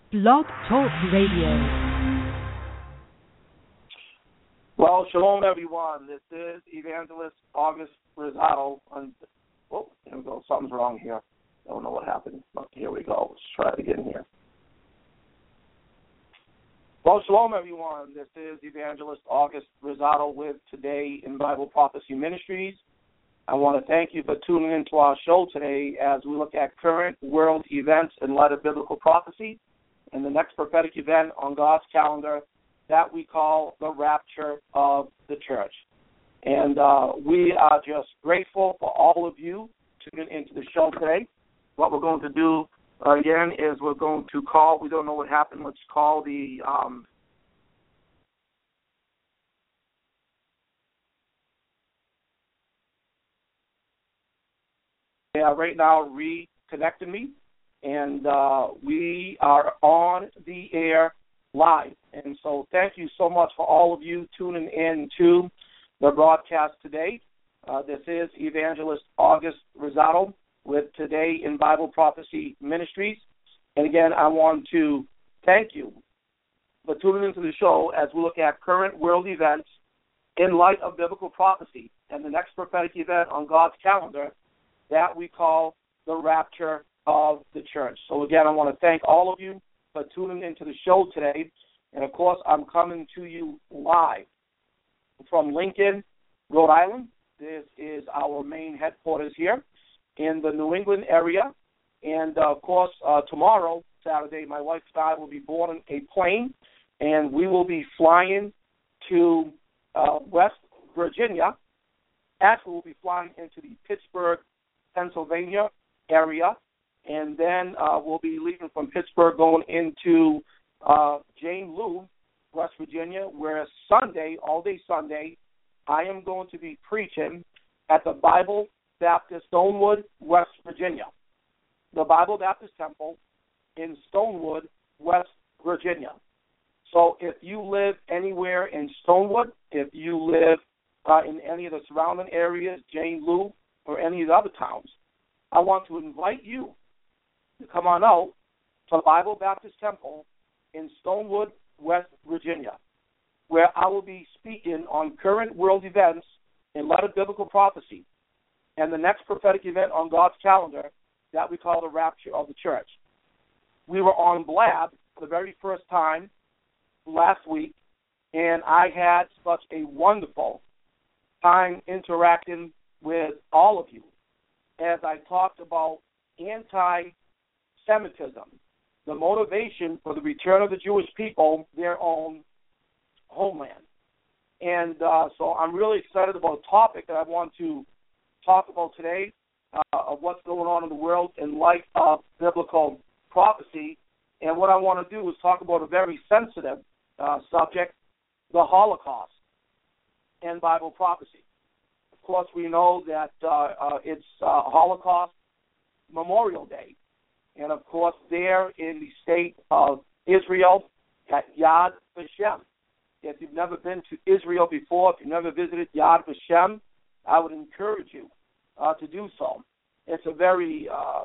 Blog Talk Radio. Well, shalom, everyone. This is Evangelist August Rosado. Oh, here we go. Something's wrong here. I don't know what happened, but here we go. Let's try it again here. Well, shalom, everyone. This is Evangelist August Rosado with Today in Bible Prophecy Ministries. I want to thank you for tuning into our show today as we look at current world events in light of biblical prophecy and the next prophetic event on God's calendar that we call the rapture of the church. And we are just grateful for all of you tuning into the show today. What we're going to do, again, is we're going to call, we don't know what happened, let's call the they are right now reconnecting me, and we are on the air live. And so thank you so much for all of you tuning in to the broadcast today. This is Evangelist August Rosado with Today in Bible Prophecy Ministries. And again, I want to thank you for tuning into the show as we look at current world events in light of biblical prophecy and the next prophetic event on God's calendar that we call the rapture of the church. So again, I want to thank all of you for tuning into the show today. And of course, I'm coming to you live from Lincoln, Rhode Island. This is our main headquarters here in the New England area. And of course, tomorrow, Saturday, my wife and I will be boarding a plane, and we will be flying to West Virginia. Actually, we'll be flying into the Pittsburgh, Pennsylvania area, and then we'll be leaving from Pittsburgh going into Jane Lou, West Virginia, where Sunday, all day Sunday, I am going to be preaching at the Bible Baptist Stonewood, West Virginia, the Bible Baptist Temple in Stonewood, West Virginia. So if you live anywhere in Stonewood, if you live in any of the surrounding areas, Jane Lou, or any of the other towns, I want to invite you to come on out to the Bible Baptist Temple in Stonewood, West Virginia, where I will be speaking on current world events in light of biblical prophecy and the next prophetic event on God's calendar that we call the rapture of the church. We were on Blab for the very first time last week, and I had such a wonderful time interacting with all of you as I talked about anti-Semitism, the motivation for the return of the Jewish people their own homeland. And so I'm really excited about a topic that I want to talk about today of what's going on in the world in light of biblical prophecy. And what I want to do is talk about a very sensitive subject, the Holocaust and Bible prophecy. Of course, we know that it's Holocaust Memorial Day. And, of course, there in the state of Israel at Yad Vashem. If you've never been to Israel before, if you've never visited Yad Vashem, I would encourage you to do so. It's a very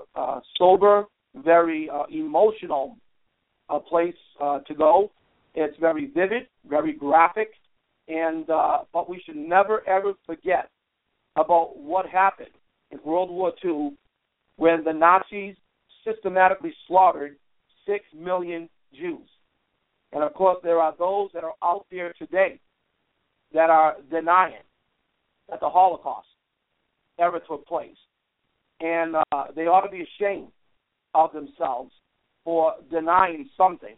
sober, very emotional place to go. It's very vivid, very graphic, and but we should never, ever forget about what happened in World War II when the Nazis systematically slaughtered 6 million Jews. And, of course, there are those that are out there today that are denying that the Holocaust ever took place. And they ought to be ashamed of themselves for denying something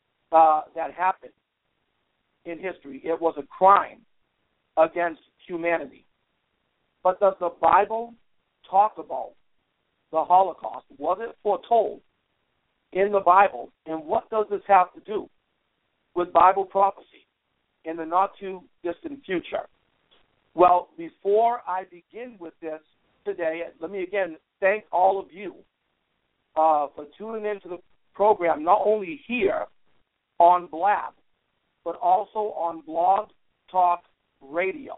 that happened in history. It was a crime against humanity. But does the Bible talk about the Holocaust? Was it foretold in the Bible? And what does this have to do with Bible prophecy in the not-too-distant future? Well, before I begin with this today, let me again thank all of you for tuning into the program, not only here on Blab, but also on Blog Talk Radio.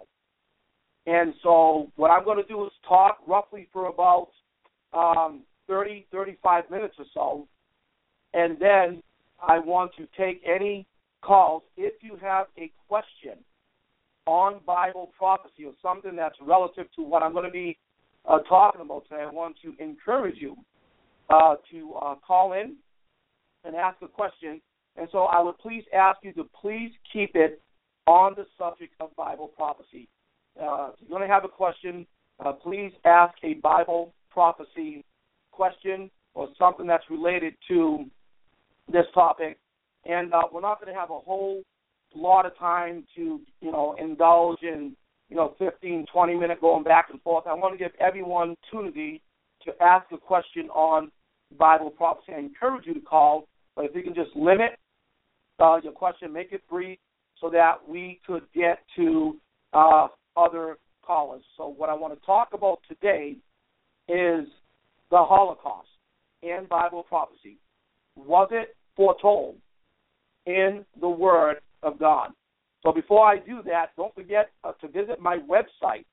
And so what I'm going to do is talk roughly for about 30, 35 minutes or so, and then I want to take any calls. If you have a question on Bible prophecy or something that's relative to what I'm going to be talking about today, I want to encourage you to call in and ask a question. And so I would please ask you to please keep it on the subject of Bible prophecy. If you're going to have a question, please ask a Bible prophecy question or something that's related to this topic. And we're not going to have a whole lot of time to, indulge in, 15, 20-minute going back and forth. I want to give everyone opportunity to ask a question on Bible prophecy. I encourage you to call, but if you can just limit your question, make it brief so that we could get to other callers. So what I want to talk about today is the Holocaust and Bible prophecy. Was it foretold in the Word of God? So before I do that, don't forget to visit my website,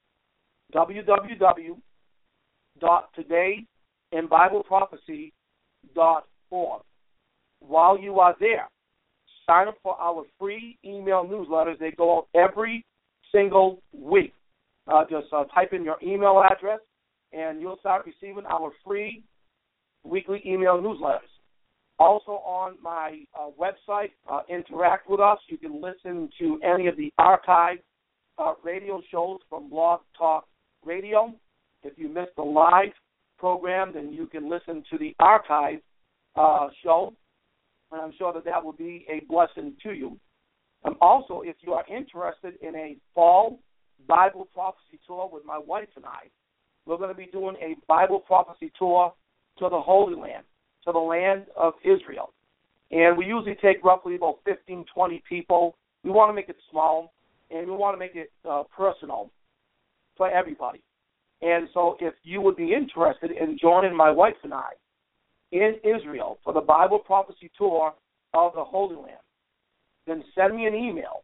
www.todayinbibleprophecy.org. While you are there, sign up for our free email newsletters. They go out every single week. Just type in your email address, and you'll start receiving our free weekly email newsletters. Also on my website, interact with us. You can listen to any of the archived radio shows from Blog Talk Radio. If you missed the live program, then you can listen to the archived show, and I'm sure that will be a blessing to you. Also, if you are interested in a fall Bible prophecy tour with my wife and I, we're going to be doing a Bible prophecy tour to the Holy Land, to the land of Israel. And we usually take roughly about 15, 20 people. We want to make it small, and we want to make it personal for everybody. And so if you would be interested in joining my wife and I in Israel for the Bible prophecy tour of the Holy Land, then send me an email,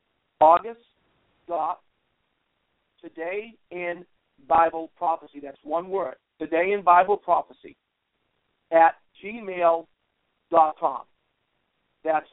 august.todayinbibleprophecy, that's one word, todayinbibleprophecy, @gmail.com. That's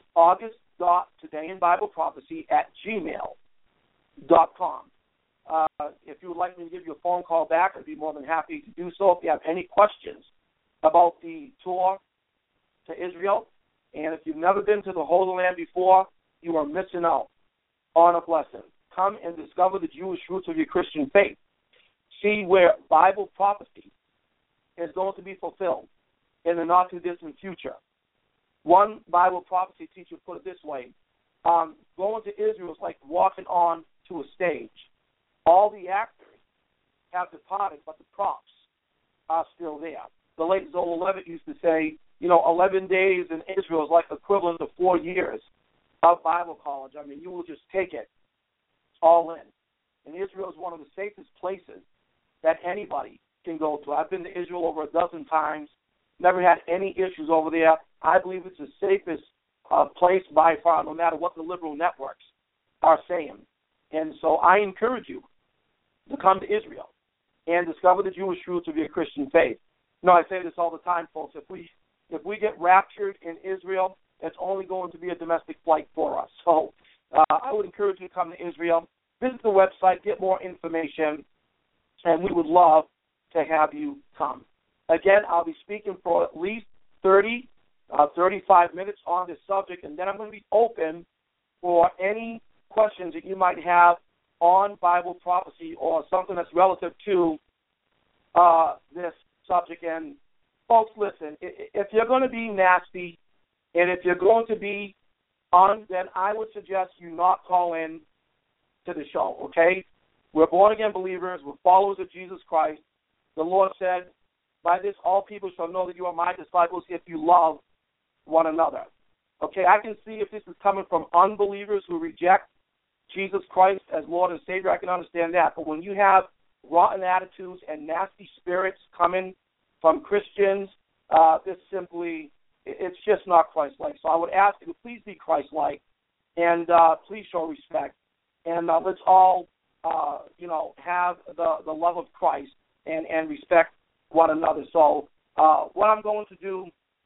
august.todayinbibleprophecy@gmail.com. If you would like me to give you a phone call back, I'd be more than happy to do so if you have any questions about the tour to Israel. And if you've never been to the Holy Land before, you are missing out on a blessing. Come and discover the Jewish roots of your Christian faith. See where Bible prophecy is going to be fulfilled in the not-too-distant future. One Bible prophecy teacher put it this way: going to Israel is like walking on to a stage. All the actors have departed, but the props are still there. The late Zola Levitt used to say, 11 days in Israel is like equivalent to 4 years of Bible college. I mean, you will just take it all in. And Israel is one of the safest places that anybody can go to. I've been to Israel over a dozen times, never had any issues over there. I believe it's the safest place by far, no matter what the liberal networks are saying. And so I encourage you to come to Israel and discover the Jewish roots of your Christian faith. I say this all the time, folks. If we get raptured in Israel, it's only going to be a domestic flight for us. So I would encourage you to come to Israel, visit the website, get more information, and we would love to have you come. Again, I'll be speaking for at least 35 minutes on this subject, and then I'm going to be open for any questions that you might have on Bible prophecy or something that's relative to this subject. And folks, listen, if you're going to be nasty and if you're going to be on, then I would suggest you not call in to the show, okay? We're born-again believers. We're followers of Jesus Christ. The Lord said, by this all people shall know that you are my disciples if you love one another. Okay, I can see if this is coming from unbelievers who reject Jesus Christ as Lord and Savior, I can understand that. But when you have rotten attitudes and nasty spirits coming from Christians, this simply, it's just not Christ-like. So I would ask you to please be Christ-like and please show respect. And let's all, have the love of Christ and respect one another. So what I'm going to do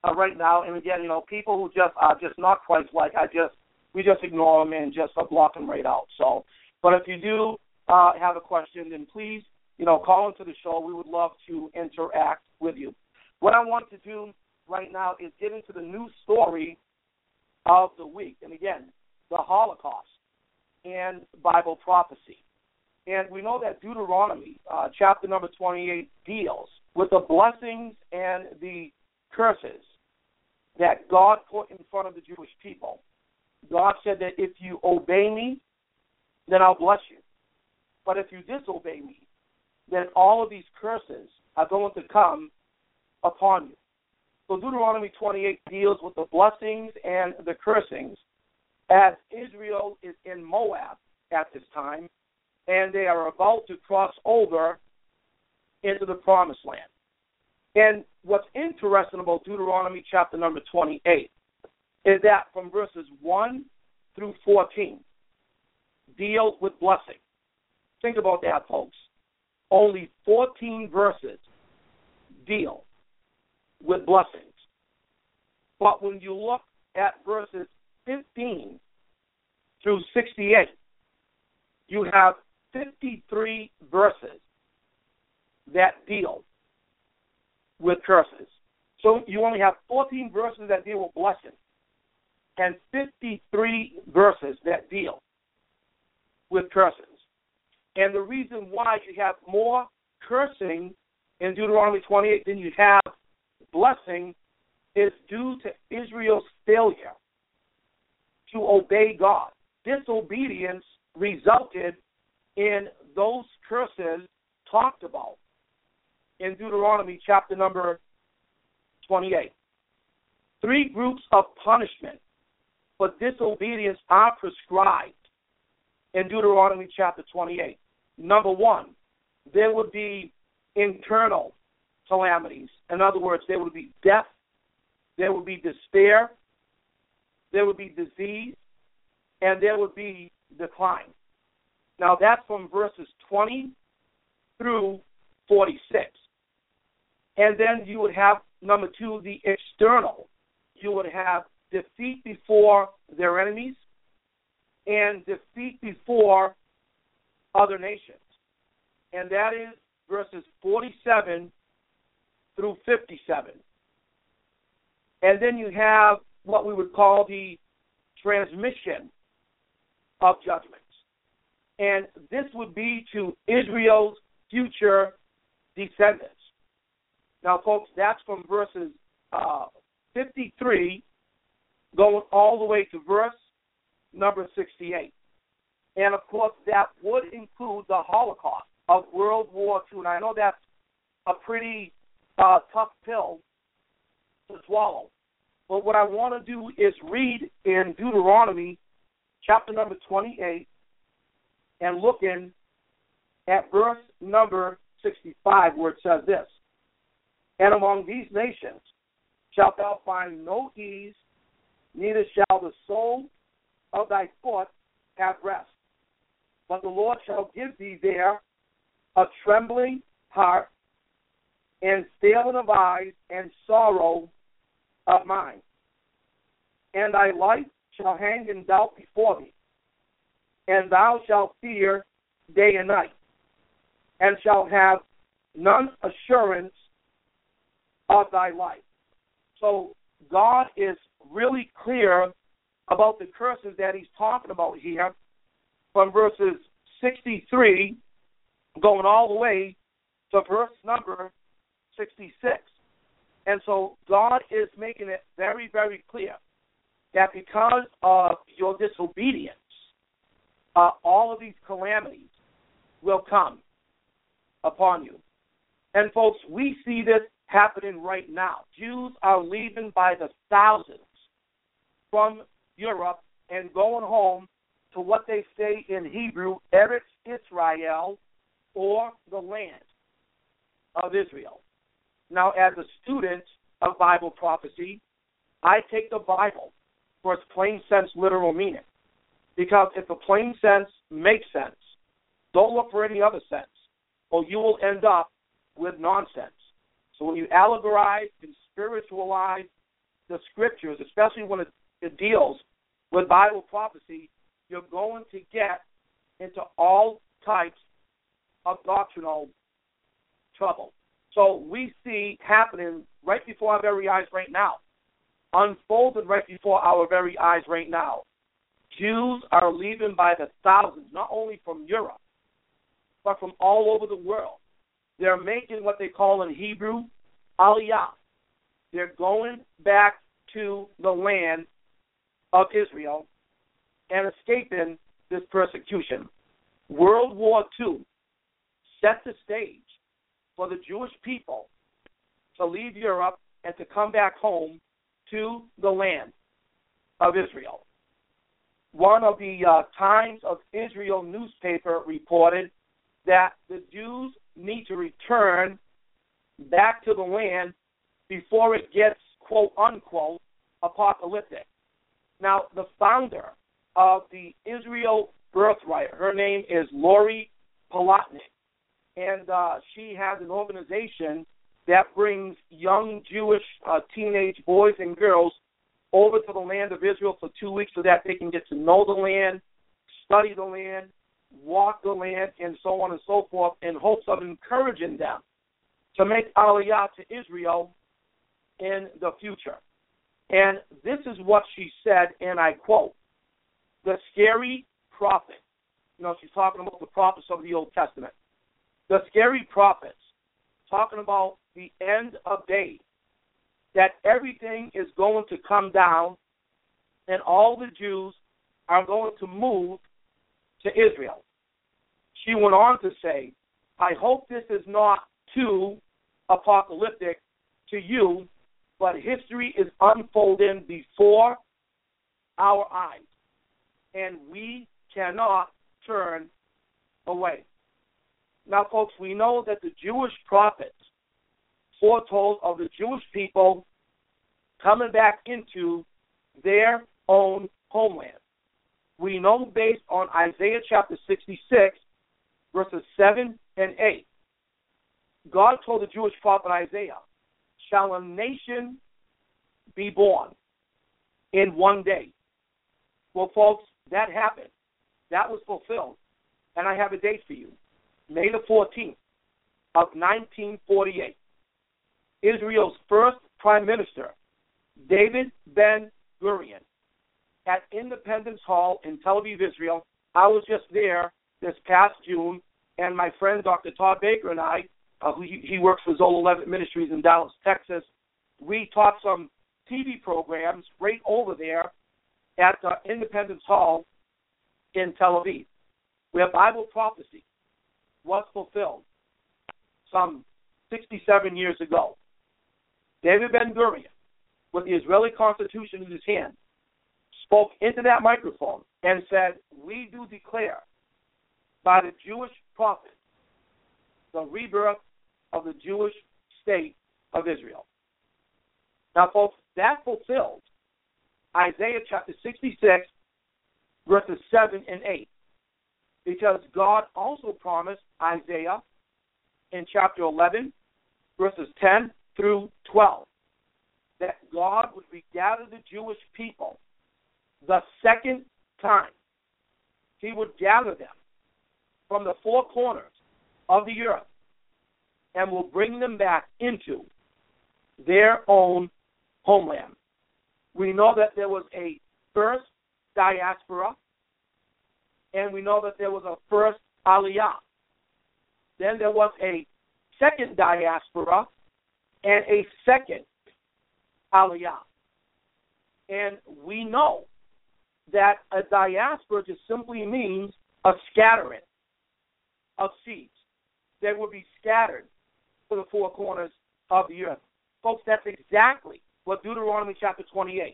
right now. And again, people who just are just not Christ-like, we just ignore them and just block them right out. So, but if you do have a question, then please, call into the show. We would love to interact with you. What I want to do right now is get into the news story of the week. And again, the Holocaust and Bible prophecy. And we know that Deuteronomy, chapter number 28, deals with the blessings and the curses that God put in front of the Jewish people. God said that if you obey me, then I'll bless you. But if you disobey me, then all of these curses are going to come upon you. So Deuteronomy 28 deals with the blessings and the cursings as Israel is in Moab at this time, and they are about to cross over into the Promised Land. And what's interesting about Deuteronomy chapter number 28 is that from verses 1 through 14 deal with blessing. Think about that, folks. Only 14 verses deal with blessings. But when you look at verses 15 through 68, you have 53 verses that deal with curses. So you only have 14 verses that deal with blessings and 53 verses that deal with curses. And the reason why you have more cursing in Deuteronomy 28 than you have blessing is due to Israel's failure to obey God. Disobedience resulted in those curses talked about in Deuteronomy chapter number 28. 3 groups of punishment for disobedience are prescribed in Deuteronomy chapter 28. Number 1, there would be internal calamities. In other words, there would be death, there would be despair, there would be disease, and there would be decline. Now, that's from verses 20 through 46. And then you would have, number 2, the external. You would have defeat before their enemies and defeat before other nations. And that is verses 47 through 57. And then you have what we would call the transmission of judgments. And this would be to Israel's future descendants. Now, folks, that's from verses 53 going all the way to verse number 68. And, of course, that would include the Holocaust of World War II. And I know that's a pretty tough pill to swallow. But what I want to do is read in Deuteronomy chapter number 28 and looking at verse number 65 where it says this: "And among these nations shalt thou find no ease, neither shall the sole of thy foot have rest. But the Lord shall give thee there a trembling heart, and failing of eyes, and sorrow of mind. And thy life shall hang in doubt before thee, and thou shalt fear day and night, and shalt have none assurance of thy life." So God is really clear about the curses that he's talking about here from verses 63 going all the way to verse number 66. And so God is making it very, very clear that because of your disobedience, all of these calamities will come upon you. And folks, we see this happening right now. Jews are leaving by the thousands from Europe and going home to what they say in Hebrew, Eretz Israel, or the land of Israel. Now, as a student of Bible prophecy, I take the Bible for its plain sense, literal meaning. Because if the plain sense makes sense, don't look for any other sense, or you will end up with nonsense. So when you allegorize and spiritualize the scriptures, especially when it deals with Bible prophecy, you're going to get into all types of doctrinal trouble. So we see happening right before our very eyes right now, unfolded right before our very eyes right now. Jews are leaving by the thousands, not only from Europe, but from all over the world. They're making what they call in Hebrew aliyah. They're going back to the land of Israel and escaping this persecution. World War II set the stage for the Jewish people to leave Europe and to come back home to the land of Israel. One of the Times of Israel newspaper reported that the Jews need to return back to the land before it gets, quote, unquote, apocalyptic. Now, the founder of the Israel Birthright, her name is Lori Polotnik, and she has an organization that brings young Jewish teenage boys and girls over to the land of Israel for 2 weeks so that they can get to know the land, study the land, walk the land, and so on and so forth, in hopes of encouraging them to make aliyah to Israel in the future. And this is what she said, and I quote, "The scary prophet," she's talking about the prophets of the Old Testament, "the scary prophets," talking about the end of days, that everything is going to come down and all the Jews are going to move to Israel. She went on to say, "I hope this is not too apocalyptic to you, but history is unfolding before our eyes, and we cannot turn away." Now, folks, we know that the Jewish prophets foretold of the Jewish people coming back into their own homeland. We know based on Isaiah chapter 66, verses 7 and 8, God told the Jewish prophet Isaiah, "Shall a nation be born in one day?" Well, folks, that happened. That was fulfilled. And I have a date for you. May the 14th of 1948. Israel's first prime minister, David Ben-Gurion, at Independence Hall in Tel Aviv, Israel. I was just there this past June, and my friend Dr. Todd Baker and I, he works for Zola Levitt Ministries in Dallas, Texas, we taught some TV programs right over there at Independence Hall in Tel Aviv, where Bible prophecy was fulfilled some 67 years ago. David Ben-Gurion, with the Israeli Constitution in his hand, spoke into that microphone and said, "We do declare by the Jewish prophets the rebirth of the Jewish state of Israel." Now, folks, that fulfilled Isaiah chapter 66, verses 7 and 8, because God also promised Isaiah in chapter 11, verses 10 through 12, that God would regather the Jewish people the second time. He would gather them from the four corners of the earth and will bring them back into their own homeland. We know that there was a first diaspora, and we know that there was a first aliyah. Then there was a second diaspora and a second aliyah. And we know that a diaspora just simply means a scattering of seeds that will be scattered to the four corners of the earth. Folks, that's exactly what Deuteronomy chapter 28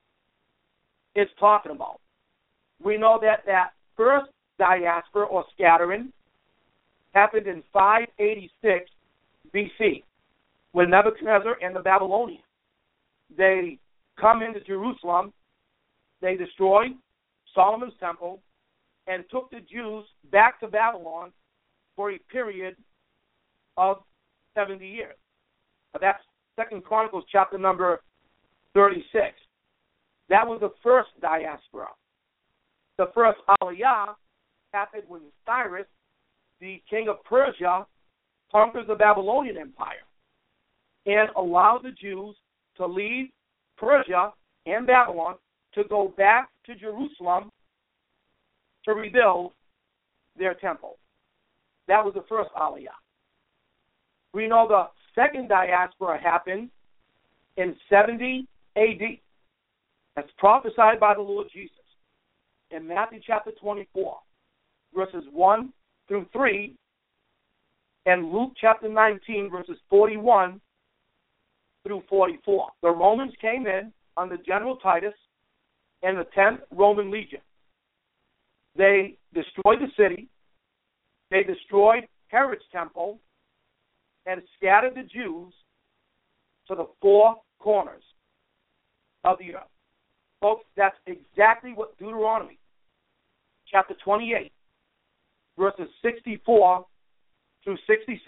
is talking about. We know that that first diaspora or scattering happened in 586 BC when Nebuchadnezzar and the Babylonians, they come into Jerusalem, they destroy Solomon's temple, and took the Jews back to Babylon for a period of 70 years. That's 2 Chronicles chapter number 36. That was the first diaspora. The first Aliyah happened when Cyrus, the king of Persia, conquered the Babylonian Empire and allowed the Jews to leave Persia and Babylon to go back to Jerusalem to rebuild their temple. That was the first Aliyah. We know the second diaspora happened in 70 A.D. That's prophesied by the Lord Jesus in Matthew chapter 24, verses 1 through 3, and Luke chapter 19, verses 41 through 44. The Romans came in under General Titus and the 10th Roman Legion. They destroyed the city. They destroyed Herod's temple and scattered the Jews to the four corners of the earth. Folks, that's exactly what Deuteronomy chapter 28, verses 64 through 66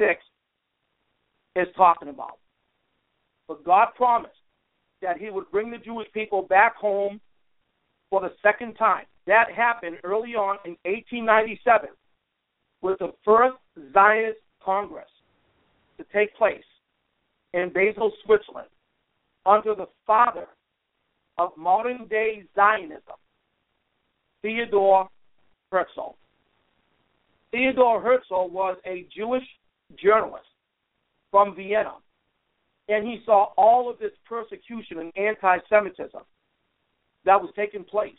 is talking about. But God promised that he would bring the Jewish people back home for the second time. That happened early on in 1897 with the first Zionist Congress to take place in Basel, Switzerland, under the father of modern-day Zionism, Theodor Herzl. Theodor Herzl was a Jewish journalist from Vienna, and he saw all of this persecution and anti-Semitism that was taking place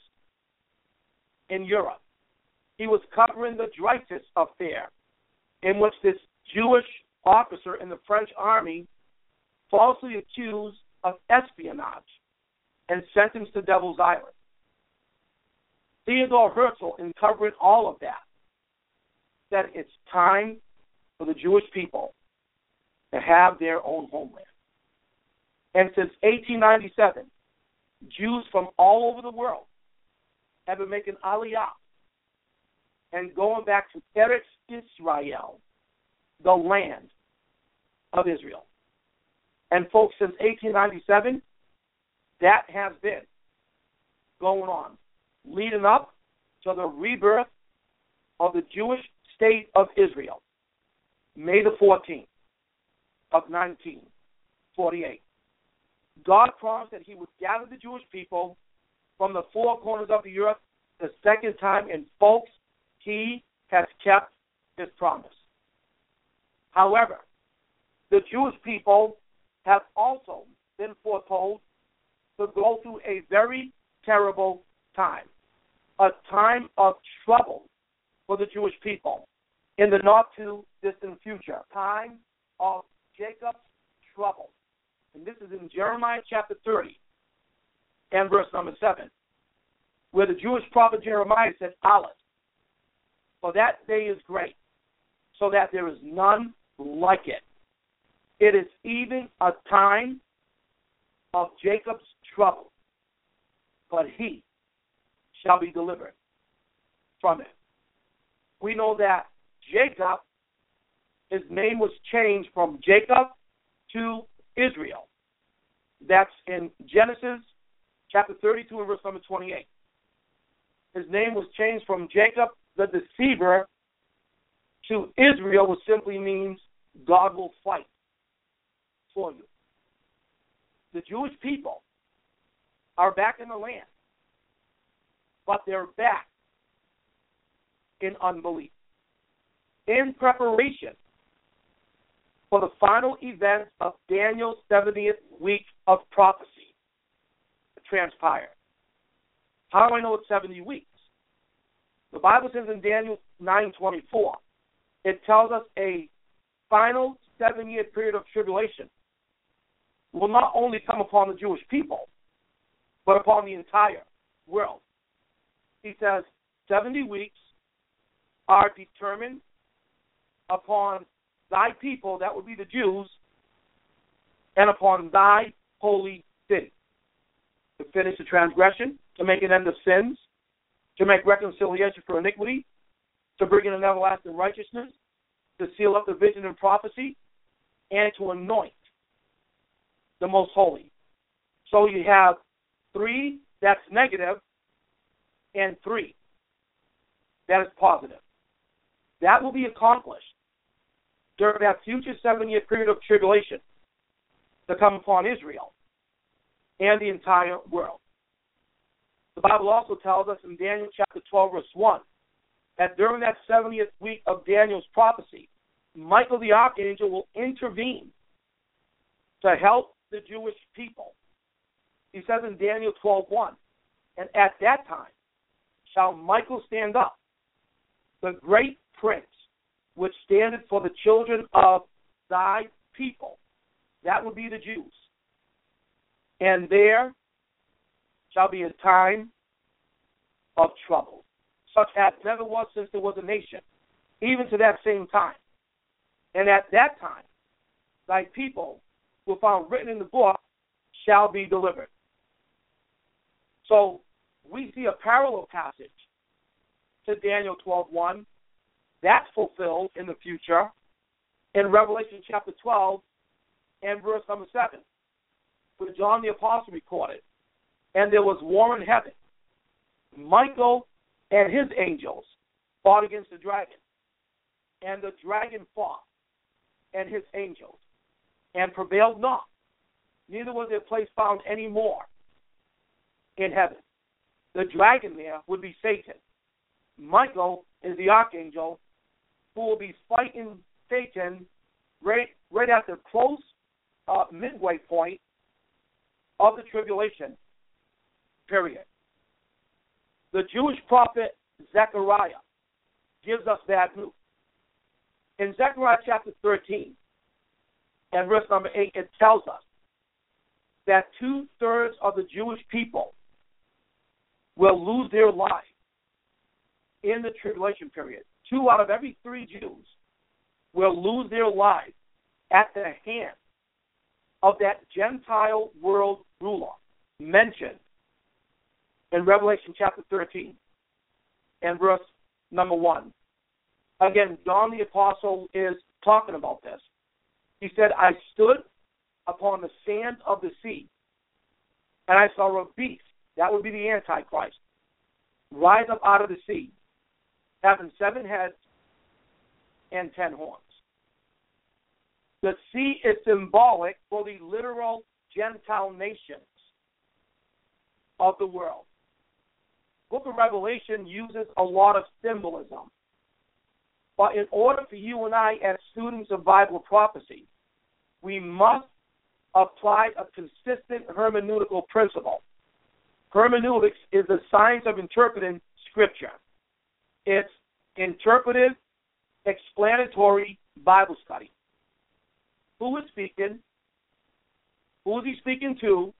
in Europe. He was covering the Dreyfus affair, in which this Jewish officer in the French army falsely accused of espionage and sentenced to Devil's Island. Theodor Herzl, in covering all of that, said it's time for the Jewish people to have their own homeland. And since 1897, Jews from all over the world have been making Aliyah and going back to Eretz Israel, the land of Israel. And folks, since 1897, that has been going on, leading up to the rebirth of the Jewish state of Israel, May the 14th of 1948. God promised that he would gather the Jewish people from the four corners of the earth the second time, and folks, he has kept his promise. However, the Jewish people have also been foretold to go through a very terrible time, a time of trouble for the Jewish people in the not-too-distant future, time of Jacob's trouble. And this is in Jeremiah chapter 30 and verse number 7, where the Jewish prophet Jeremiah said, Aleph, for that day is great, so that there is none like it. It is even a time of Jacob's trouble, but he shall be delivered from it. We know that Jacob, his name was changed from Jacob to Israel. That's in Genesis chapter 32 and verse number 28. His name was changed from Jacob the deceiver to Israel, which simply means God will fight for you. The Jewish people are back in the land, but they're back in unbelief, in preparation for the final events of Daniel's 70th week of prophecy to transpire. How do I know it's 70 weeks? The Bible says in Daniel 9:24, it tells us a final 7-year period of tribulation will not only come upon the Jewish people, but upon the entire world. He says 70 weeks are determined upon thy people, that would be the Jews, and upon thy holy city, to finish the transgression, to make an end of sins, to make reconciliation for iniquity, to bring in an everlasting righteousness, to seal up the vision and prophecy, and to anoint the most holy, So you have 3 that's negative and 3 that is positive. That will be accomplished during that future 7-year period of tribulation to come upon Israel and the entire world. The Bible also tells us in Daniel chapter 12, verse 1, that during that 70th week of Daniel's prophecy, Michael the archangel will intervene to help the Jewish people. He says in Daniel 12:1, and at that time shall Michael stand up, the great prince, which standeth for the children of thy people. That would be the Jews. And there shall be a time of trouble, such as never was since there was a nation, even to that same time. And at that time, thy people who are found written in the book shall be delivered. So we see a parallel passage to Daniel 12:1. That's fulfilled in the future in Revelation chapter 12 and verse number 7, where John the Apostle recorded, and there was war in heaven. Michael and his angels fought against the dragon, and the dragon fought and his angels, and prevailed not. Neither was their place found any more in heaven. The dragon there would be Satan. Michael is the archangel who will be fighting Satan right at the close midway point of the tribulation period. The Jewish prophet Zechariah gives us that news. In Zechariah chapter 13 and verse number 8, it tells us that 2/3 of the Jewish people will lose their lives in the tribulation period. 2 out of every 3 Jews will lose their lives at the hand of that Gentile world ruler mentioned in Revelation chapter 13 and verse number 1. Again, John the Apostle is talking about this. He said, I stood upon the sand of the sea, and I saw a beast, that would be the Antichrist, rise up out of the sea, having 7 heads and 10 horns. The sea is symbolic for the literal Gentile nations of the world. Book of Revelation uses a lot of symbolism. But in order for you and I, as students of Bible prophecy, we must apply a consistent hermeneutical principle. Hermeneutics is the science of interpreting Scripture. It's interpretive, explanatory Bible study. Who is speaking? Who is he speaking to?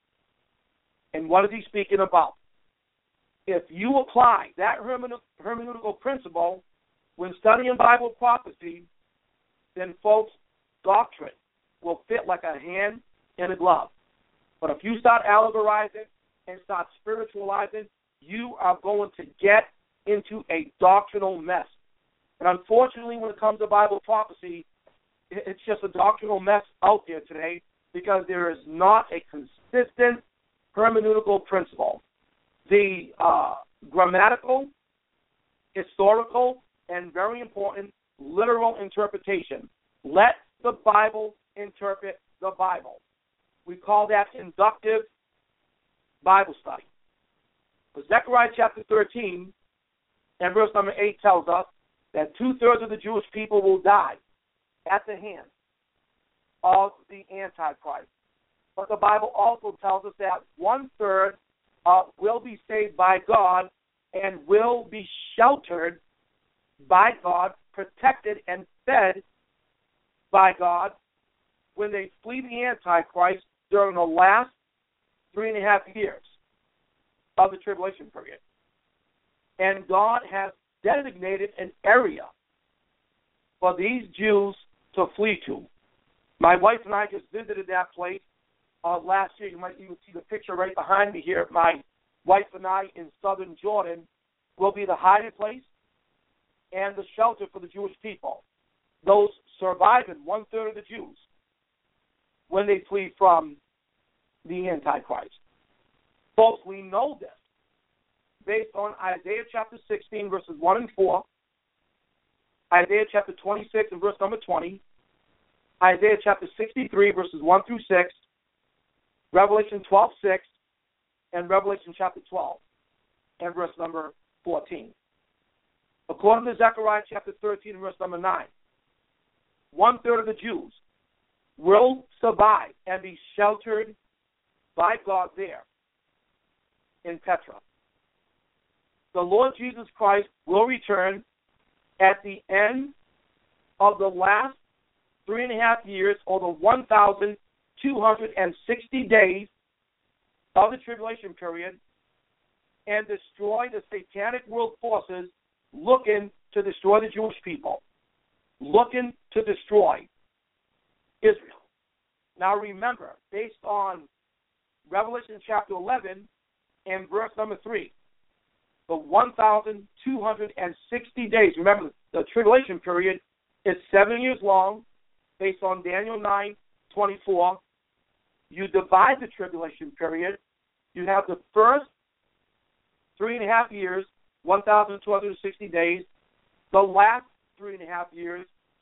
And what is he speaking about? If you apply that hermeneutical principle when studying Bible prophecy, then, folks, doctrine will fit like a hand in a glove. But if you start allegorizing and start spiritualizing, you are going to get into a doctrinal mess. And unfortunately, when it comes to Bible prophecy, it's just a doctrinal mess out there today because there is not a consistent hermeneutical principle. The grammatical, historical, and very important, literal interpretation. Let the Bible interpret the Bible. We call that inductive Bible study. But Zechariah chapter 13 and verse number 8 tells us that 2/3 of the Jewish people will die at the hand of the Antichrist. But the Bible also tells us that 1/3 will be saved by God and will be sheltered by God, protected and fed by God when they flee the Antichrist during the last 3.5 years of the tribulation period. And God has designated an area for these Jews to flee to. My wife and I just visited that place last year. You might even see the picture right behind me here. My wife and I in southern Jordan will be the hiding place and the shelter for the Jewish people. Those surviving, 1/3 of the Jews, when they flee from the Antichrist. Folks, we know this based on Isaiah chapter 16, verses 1 and 4, Isaiah chapter 26 and verse number 20, Isaiah chapter 63, verses 1 through 6, Revelation 12:6, and Revelation chapter 12 and verse number 14. According to Zechariah chapter 13 and verse number 9, 1/3 of the Jews will survive and be sheltered by God there in Petra. The Lord Jesus Christ will return at the end of the last 3.5 years, or the 1,260 days of the tribulation period, and destroy the satanic world forces looking to destroy the Jewish people, looking to destroy Israel. Now remember, based on Revelation chapter 11 and verse number 3, the 1,260 days, remember the tribulation period is 7 years long, based on Daniel 9:24. You divide the tribulation period, you have the first 3.5 years, 1,260 days, the last 3.5 years,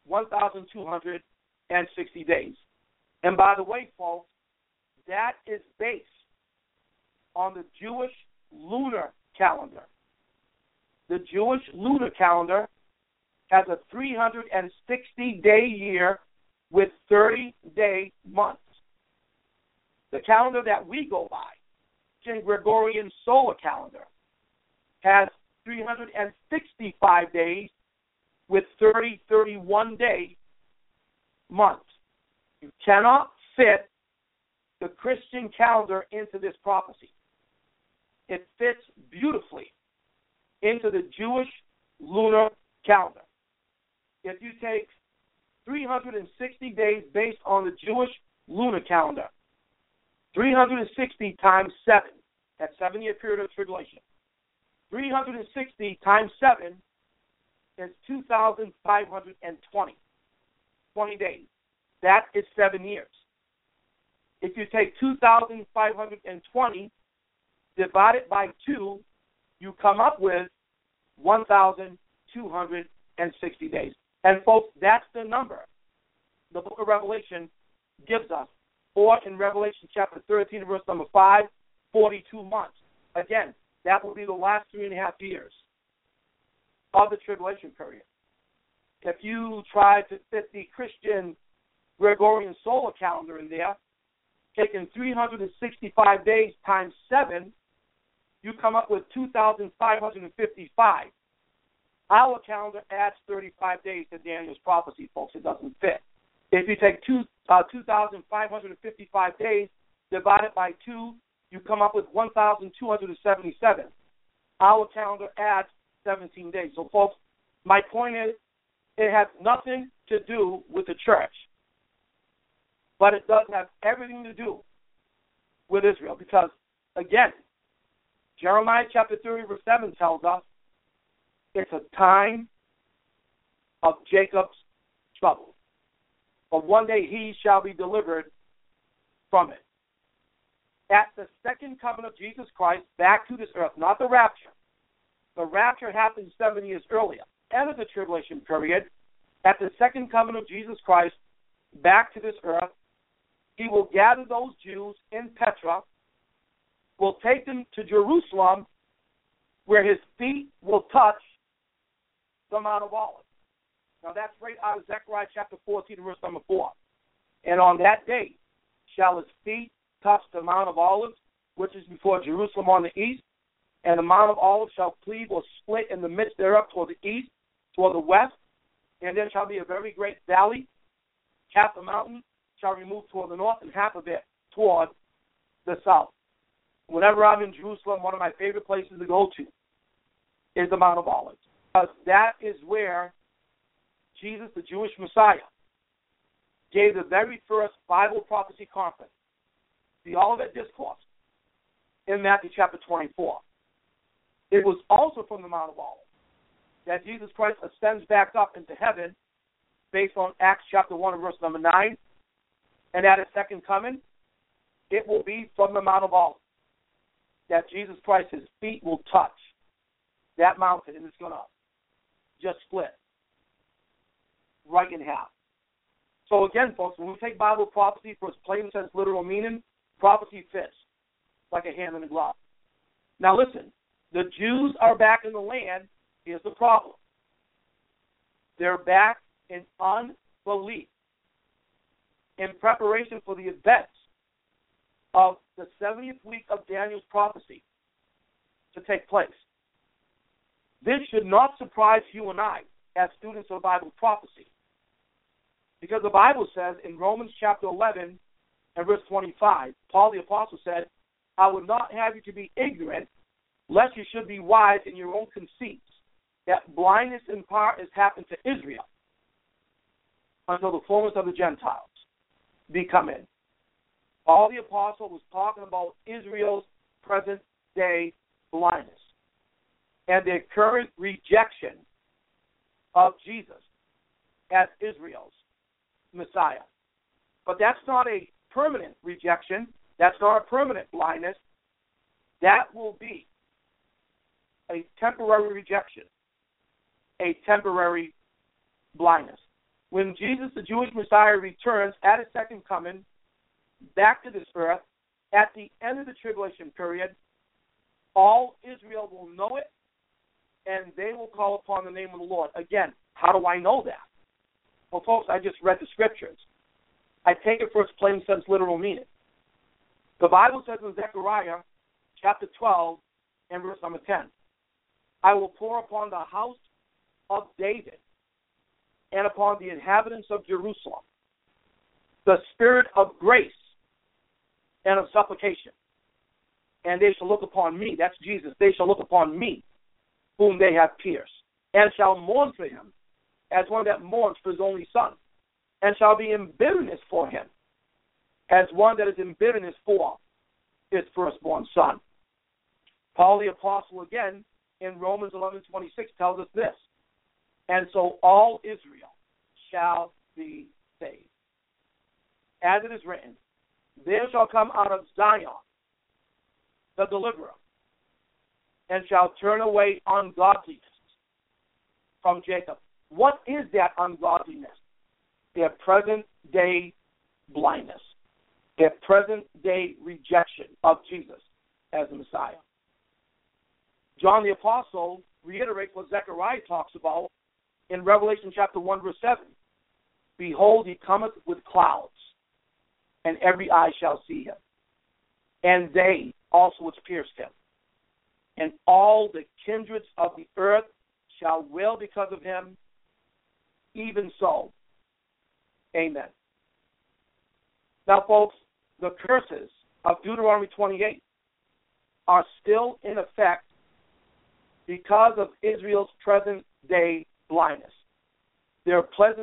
1,260 days. And by the way, folks, that is based on the Jewish lunar calendar. The Jewish lunar calendar has a 360-day year with 30-day months. The calendar that we go by, the Gregorian solar calendar, has 365 days with 31-day months. You cannot fit the Christian calendar into this prophecy. It fits beautifully into the Jewish lunar calendar. If you take 360 days based on the Jewish lunar calendar, 360 times 7, that 7-year period of tribulation, 360 times 7 is 2,520, 20 days. That is 7 years. If you take 2,520 divided by 2, you come up with 1,260 days. And folks, that's the number the book of Revelation gives us. Or in Revelation chapter 13, verse number 5, 42 months. Again, that will be the last 3.5 years of the tribulation period. If you try to fit the Christian Gregorian solar calendar in there, taking 365 days times 7, you come up with 2,555. Our calendar adds 35 days to Daniel's prophecy, folks. It doesn't fit. If you take 2,555 days divided by 2, you come up with 1,277. Our calendar adds 17 days. So, folks, my point is, it has nothing to do with the church, but it does have everything to do with Israel. Because, again, Jeremiah chapter 30, verse 7 tells us it's a time of Jacob's trouble. But one day he shall be delivered from it. At the second coming of Jesus Christ back to this earth, not the rapture. The rapture happened 7 years earlier. End of the tribulation period, at the second coming of Jesus Christ back to this earth, he will gather those Jews in Petra, will take them to Jerusalem, where his feet will touch the Mount of Olives. Now that's right out of Zechariah chapter 14, verse number 4. And on that day shall his feet touch the Mount of Olives, which is before Jerusalem on the east, and the Mount of Olives shall cleave or split in the midst thereof toward the east, toward the west, and there shall be a very great valley. Half the mountain shall remove toward the north, and half of it toward the south. Whenever I'm in Jerusalem, one of my favorite places to go to is the Mount of Olives, because that is where Jesus, the Jewish Messiah, gave the very first Bible prophecy conference, the Olivet Discourse, in Matthew chapter 24. It was also from the Mount of Olives that Jesus Christ ascends back up into heaven, based on Acts chapter 1 and verse number 9, and at his second coming, it will be from the Mount of Olives that Jesus Christ, his feet will touch that mountain, and it's going to just split right in half. So again, folks, when we take Bible prophecy for its plain sense literal meaning, prophecy fits like a hand in a glove. Now listen, the Jews are back in the land. Here's the problem. They're back in unbelief in preparation for the events of the 70th week of Daniel's prophecy to take place. This should not surprise you and I as students of Bible prophecy, because the Bible says in Romans chapter 11 and verse 25, Paul the Apostle said, I would not have you to be ignorant, lest you should be wise in your own conceits, that blindness in part has happened to Israel until the fullness of the Gentiles be come in. Paul the Apostle was talking about Israel's present-day blindness and their current rejection of Jesus as Israel's Messiah. But that's not a permanent rejection. That's not a permanent blindness. That will be a temporary rejection, a temporary blindness. When Jesus, the Jewish Messiah, returns at his second coming back to this earth, at the end of the tribulation period, all Israel will know it, and they will call upon the name of the Lord. Again, how do I know that? Well, folks, I just read the scriptures. I take it for its plain sense literal meaning. The Bible says in Zechariah chapter 12 and verse number 10, I will pour upon the house of David and upon the inhabitants of Jerusalem the spirit of grace and of supplication. And they shall look upon me, that's Jesus, they shall look upon me, whom they have pierced, and shall mourn for him, as one that mourns for his only son, and shall be in bitterness for him, as one that is in bitterness for his firstborn son. Paul the Apostle, again, in Romans 11:26, tells us this, and so all Israel shall be saved. As it is written, there shall come out of Zion the deliverer, and shall turn away ungodliness from Jacob. What is that ungodliness? Their present-day blindness, their present-day rejection of Jesus as the Messiah. John the Apostle reiterates what Zechariah talks about in Revelation chapter 1, verse 7. Behold, he cometh with clouds, and every eye shall see him, and they also which pierced him. And all the kindreds of the earth shall wail because of him. Even so, amen. Now, folks, the curses of Deuteronomy 28 are still in effect because of Israel's present-day blindness. Their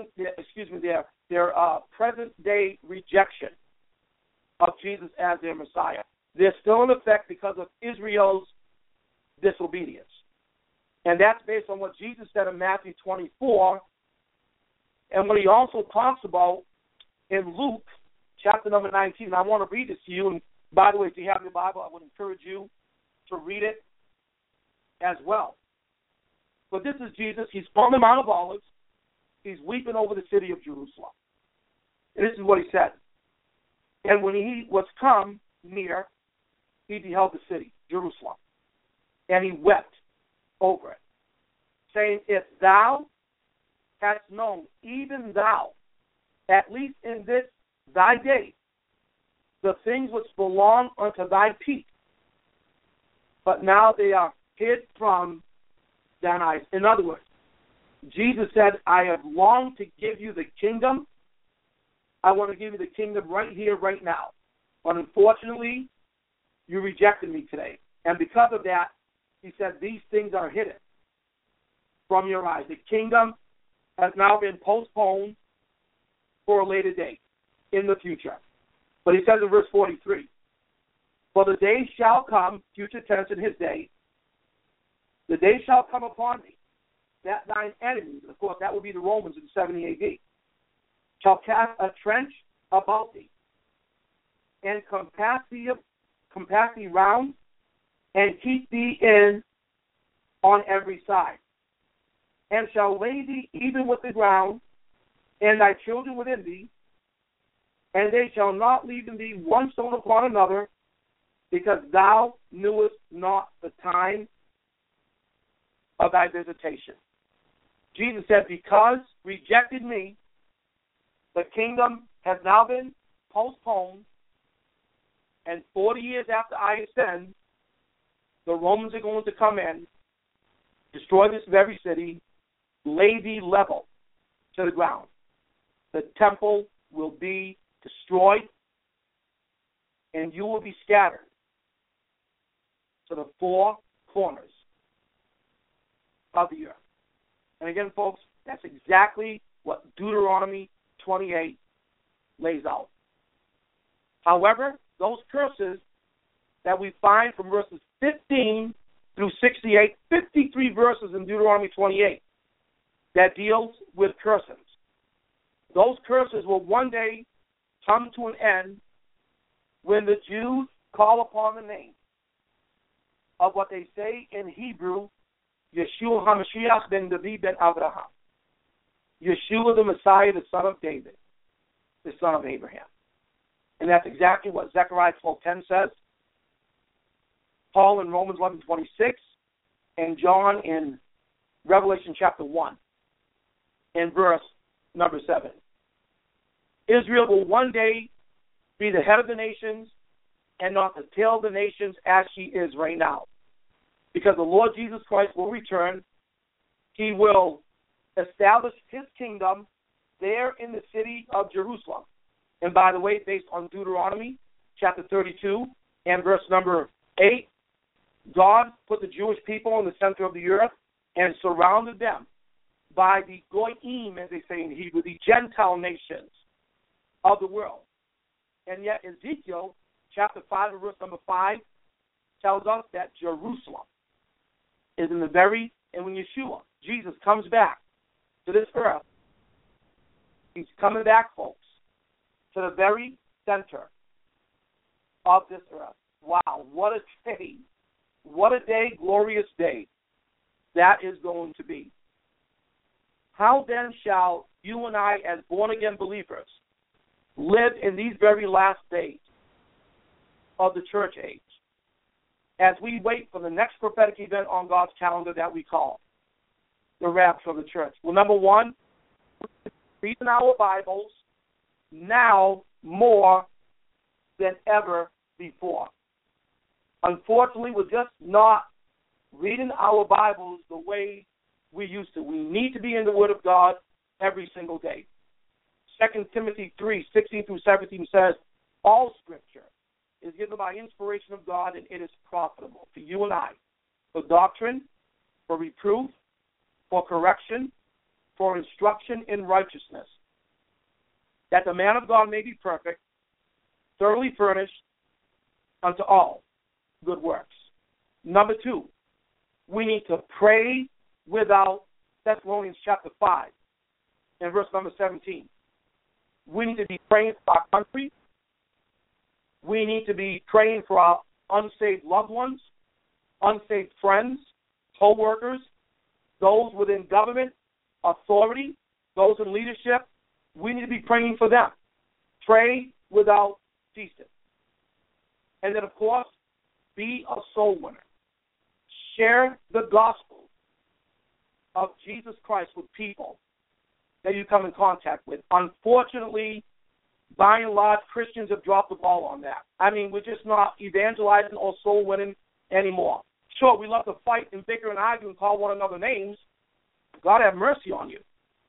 present-day rejection of Jesus as their Messiah. They're still in effect because of Israel's disobedience. And that's based on what Jesus said in Matthew 24, and what he also talks about in Luke chapter number 19. And I want to read this to you. And by the way, if you have your Bible, I would encourage you to read it as well. But this is Jesus. He's on the Mount of Olives. He's weeping over the city of Jerusalem. And this is what he said. And when he was come near, he beheld the city, Jerusalem, and he wept over it, saying, if thou hadst known, even thou, at least in this thy day, the things which belong unto thy peace, but now they are hid from thine eyes. In other words, Jesus said, I have longed to give you the kingdom. I want to give you the kingdom right here, right now. But unfortunately, you rejected me today. And because of that, he said, these things are hidden from your eyes. The kingdom has now been postponed for a later date in the future. But he says in verse 43, for the day shall come, future tense in his day, the day shall come upon thee, that thine enemies, of course, that would be the Romans in 70 A.D., shall cast a trench about thee, and compass thee round, and keep thee in on every side, and shall lay thee even with the ground, and thy children within thee, and they shall not leave in thee one stone upon another, because thou knewest not the time of thy visitation. Jesus said, because rejected me, the kingdom has now been postponed, and 40 years after I ascend, the Romans are going to come in, destroy this very city, lay thee level to the ground. The temple will be destroyed, and you will be scattered to the four corners of the earth. And again, folks, that's exactly what Deuteronomy 28 lays out. However, those curses that we find from verses 15 through 68, 53 verses in Deuteronomy 28 that deals with curses. Those curses will one day come to an end when the Jews call upon the name of what they say in Hebrew, Yeshua HaMashiach ben David ben Abraham. Yeshua the Messiah, the son of David, the son of Abraham. And that's exactly what Zechariah 12:10 says, Paul in Romans 11:26, and John in Revelation chapter 1, in verse number 7. Israel will one day be the head of the nations and not the tail of the nations as she is right now. Because the Lord Jesus Christ will return. He will establish his kingdom there in the city of Jerusalem. And by the way, based on Deuteronomy chapter 32 and verse number 8, God put the Jewish people in the center of the earth and surrounded them by the goyim, as they say in Hebrew, the Gentile nations of the world. And yet Ezekiel chapter 5 and verse number 5 tells us that Jerusalem is in the very, and when Yeshua, Jesus, comes back to this earth, he's coming back, folks, to the very center of this earth. Wow, what a day. What a day, glorious day that is going to be. How then shall you and I, as born-again believers, live in these very last days of the church age as we wait for the next prophetic event on God's calendar that we call the rapture of the church? Well, number one, reading our Bibles now more than ever before. Unfortunately, we're just not reading our Bibles the way we used to. We need to be in the Word of God every single day. 2 Timothy 3:16 through 17 says, all Scripture is given by inspiration of God, and it is profitable for you and I, for doctrine, for reproof, for correction, for instruction in righteousness, that the man of God may be perfect, thoroughly furnished unto all good works. Number two, we need to pray without, Thessalonians chapter 5 and verse number 17. We need to be praying for our country. We need to be praying for our unsaved loved ones, unsaved friends, co-workers, those within government, authority, those in leadership. We need to be praying for them. Pray without ceasing. And then, of course, be a soul winner. Share the gospel of Jesus Christ with people that you come in contact with. Unfortunately, by and large, Christians have dropped the ball on that. I mean, we're just not evangelizing or soul winning anymore. Sure, we love to fight and bicker and argue and call one another names. God have mercy on you.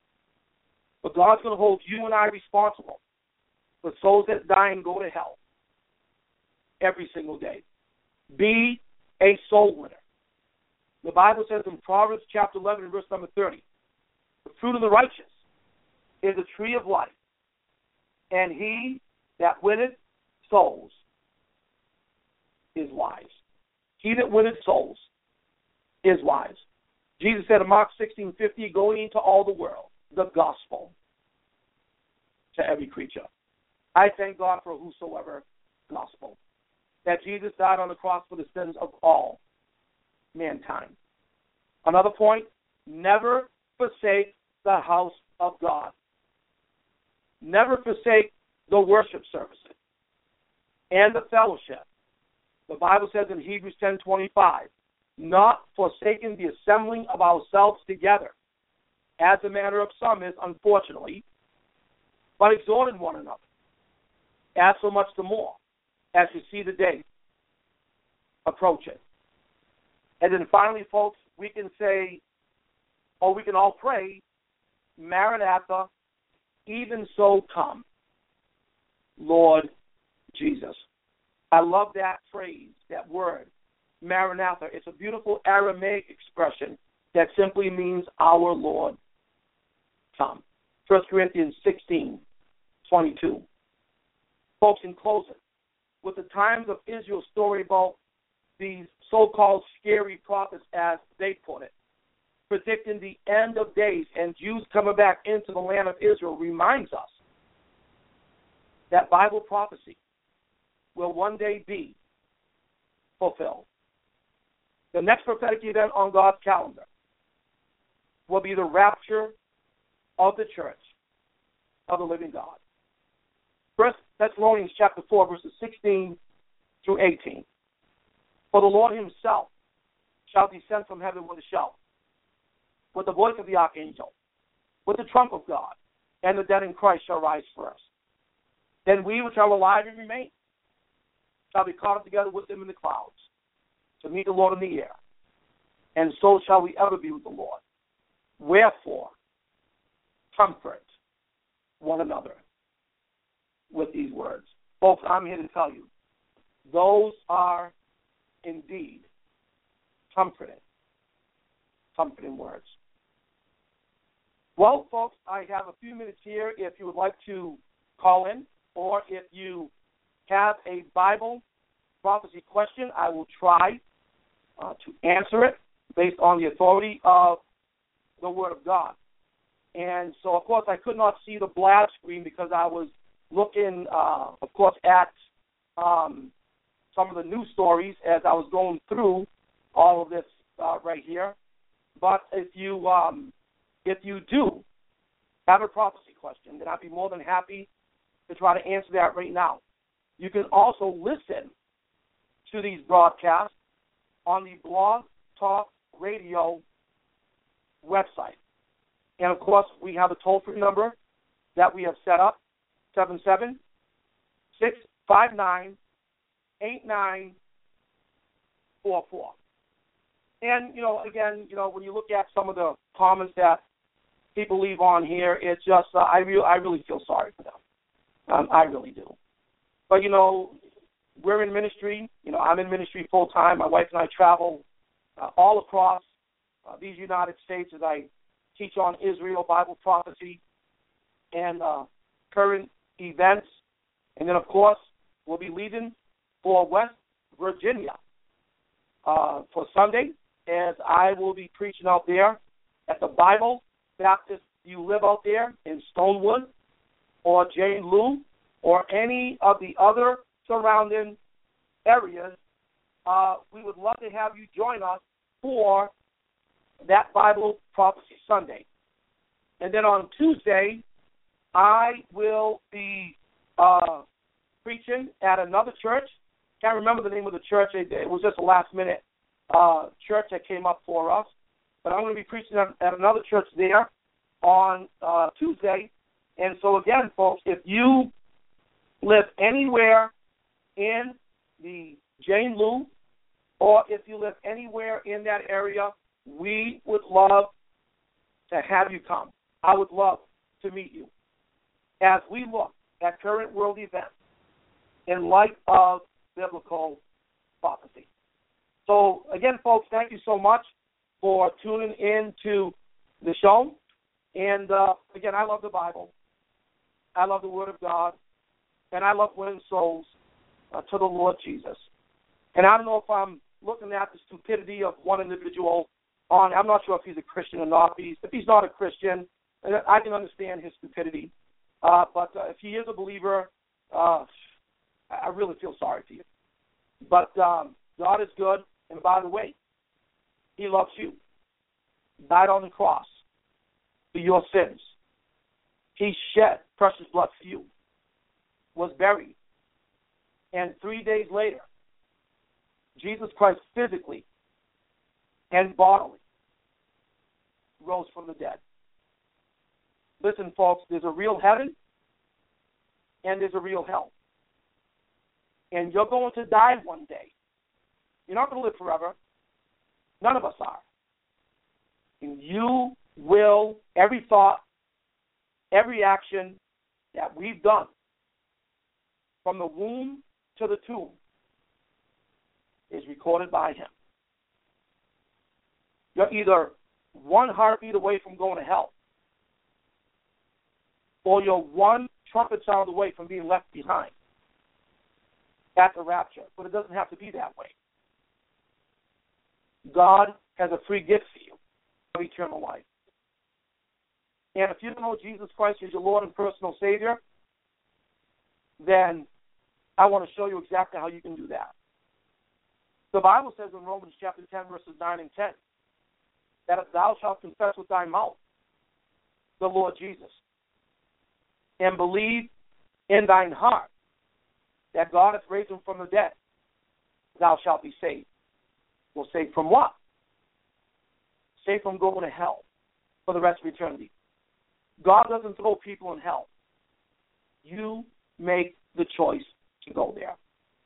But God's going to hold you and I responsible for souls that die and go to hell every single day. Be a soul winner. The Bible says in Proverbs chapter 11 and verse number 30, the fruit of the righteous is a tree of life, and he that winneth souls is wise. He that winneth souls is wise. Jesus said in Mark 16:50, going into all the world, the gospel to every creature. I thank God for whosoever gospel, that Jesus died on the cross for the sins of all mankind. Another point, never forsake the house of God. Never forsake the worship services and the fellowship. The Bible says in Hebrews 10:25, not forsaking the assembling of ourselves together, as the manner of some is, unfortunately, but exhorting one another, as so much the more, as you see the day approaching. And then finally, folks, we can say, or we can all pray, Maranatha, even so come, Lord Jesus. I love that phrase, that word, Maranatha. It's a beautiful Aramaic expression that simply means our Lord come. 1 Corinthians 16:22. Folks, in closing, with the times of Israel's story about these so-called scary prophets, as they put it, predicting the end of days and Jews coming back into the land of Israel, reminds us that Bible prophecy will one day be fulfilled. The next prophetic event on God's calendar will be the rapture of the church of the living God. 1 Thessalonians chapter 4, verses 16 through 18. For the Lord himself shall descend from heaven with a shout, with the voice of the archangel, with the trump of God, and the dead in Christ shall rise first. Then we which are alive and remain shall be caught up together with them in the clouds to meet the Lord in the air. And so shall we ever be with the Lord. Wherefore, comfort one another with these words. Folks, I'm here to tell you, those are indeed comforting words. Well, folks, I have a few minutes here if you would like to call in, or if you have a Bible prophecy question, I will try to answer it based on the authority of the Word of God. And so, of course, I could not see the blast screen because I was looking, of course, at some of the news stories as I was going through all of this right here. But if you do have a prophecy question, then I'd be more than happy to try to answer that right now. You can also listen to these broadcasts on the Blog Talk Radio website. And, of course, we have a toll-free number that we have set up, 77659 8944. And, again, when you look at some of the comments that people leave on here, it's just, I really feel sorry for them. I really do. But, we're in ministry. I'm in ministry full time. My wife and I travel all across these United States as I teach on Israel, Bible prophecy, and current events. And then, of course, we'll be leaving for West Virginia for Sunday, as I will be preaching out there at the Bible Baptist You Live out there in Stonewood or Jane Lou or any of the other surrounding areas. We would love to have you join us for that Bible Prophecy Sunday. And then on Tuesday, I will be preaching at another church. Can't remember the name of the church. It was just a last-minute church that came up for us. But I'm going to be preaching at another church there on Tuesday. And so, again, folks, if you live anywhere in the Jane Lou, or if you live anywhere in that area, we would love to have you come. I would love to meet you as we look at current world events in light of biblical prophecy. So, again, folks, thank you so much for tuning in to the show. And, again, I love the Bible. I love the Word of God. And I love winning souls to the Lord Jesus. And I don't know if I'm looking at the stupidity of one individual I'm not sure if he's a Christian or not. If he's not a Christian, I can understand his stupidity. But if he is a believer, I I really feel sorry for you. But God is good, and by the way, He loves you. Died on the cross for your sins. He shed precious blood for you, was buried, and 3 days later, Jesus Christ physically and bodily rose from the dead. Listen, folks, there's a real heaven and there's a real hell. And you're going to die one day. You're not going to live forever. None of us are. And you will, every thought, every action that we've done, from the womb to the tomb, is recorded by Him. You're either one heartbeat away from going to hell, or you're one trumpet sound away from being left behind at the rapture. But it doesn't have to be that way. God has a free gift for you of eternal life. And if you don't know Jesus Christ as your Lord and personal Savior, then I want to show you exactly how you can do that. The Bible says in Romans chapter 10, verses 9 and 10, that if thou shalt confess with thy mouth the Lord Jesus, and believe in thine heart that God hath raised him from the dead, thou shalt be saved. Well, saved from what? Saved from going to hell for the rest of eternity. God doesn't throw people in hell. You make the choice to go there.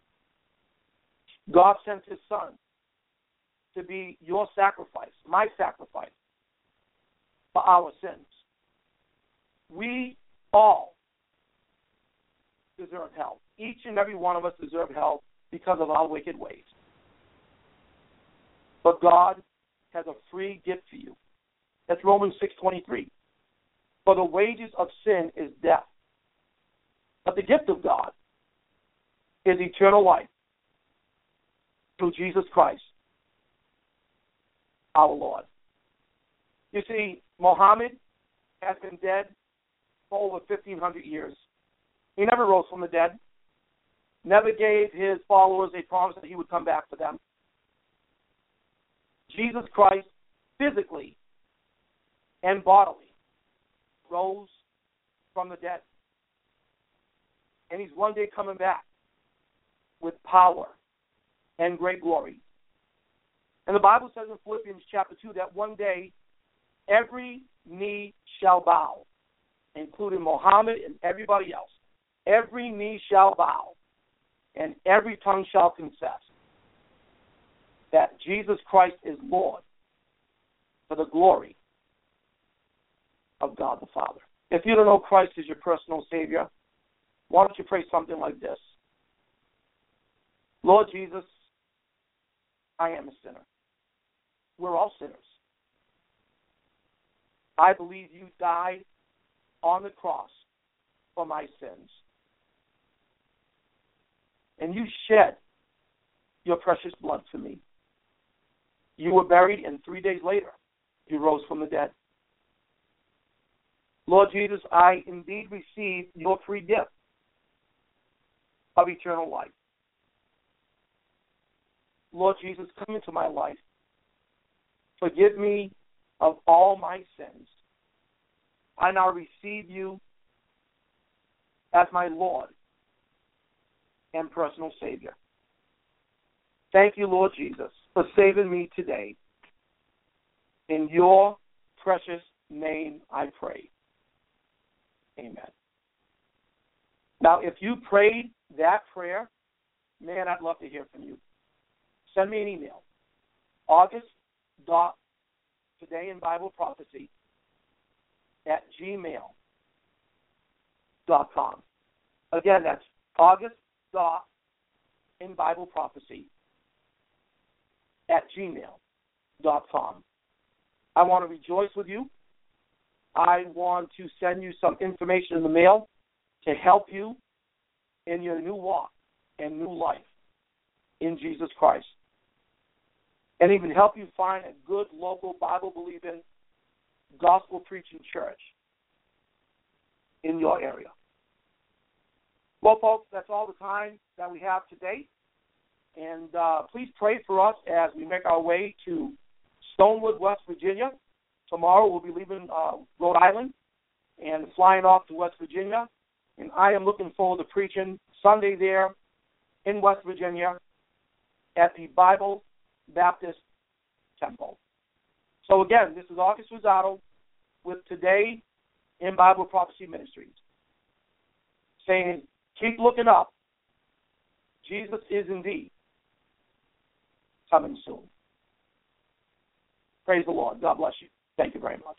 God sent His Son to be your sacrifice, my sacrifice, for our sins. We all deserve hell. Each and every one of us deserve hell because of our wicked ways. But God has a free gift for you. That's Romans 6:23. For the wages of sin is death. But the gift of God is eternal life through Jesus Christ, our Lord. You see, Muhammad has been dead for over 1,500 years. He never rose from the dead, never gave his followers a promise that he would come back for them. Jesus Christ physically and bodily rose from the dead. And He's one day coming back with power and great glory. And the Bible says in Philippians chapter 2 that one day every knee shall bow, including Muhammad and everybody else. Every knee shall bow, and every tongue shall confess that Jesus Christ is Lord, for the glory of God the Father. If you don't know Christ as your personal Savior, why don't you pray something like this? Lord Jesus, I am a sinner. We're all sinners. I believe You died on the cross for my sins. And You shed Your precious blood for me. You were buried, and 3 days later, You rose from the dead. Lord Jesus, I indeed receive Your free gift of eternal life. Lord Jesus, come into my life. Forgive me of all my sins. I now receive You as my Lord and personal Savior. Thank You, Lord Jesus, for saving me today. In Your precious name I pray. Amen. Now, if you prayed that prayer, man, I'd love to hear from you. Send me an email. august.todayinbibleprophecy@gmail.com. Again, that's august.inbibleprophecy@gmail.com. I want to rejoice with you. I want to send you some information in the mail to help you in your new walk and new life in Jesus Christ, and even help you find a good local Bible-believing, gospel-preaching church in your area. Well, folks, that's all the time that we have today. And please pray for us as we make our way to Stonewood, West Virginia. Tomorrow we'll be leaving Rhode Island and flying off to West Virginia. And I am looking forward to preaching Sunday there in West Virginia at the Bible Baptist Temple. So again, this is August Rosado with Today in Bible Prophecy Ministries, saying, keep looking up. Jesus is indeed coming soon. Praise the Lord. God bless you. Thank you very much.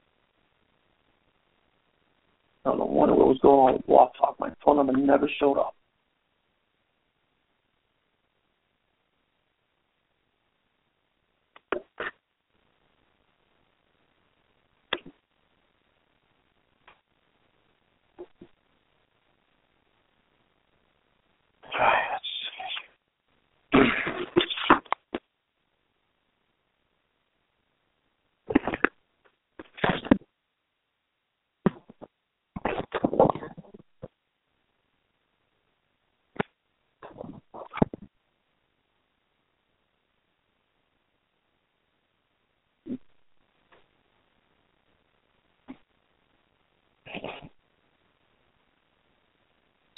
I don't know what was going on with Blog Talk. My phone number never showed up.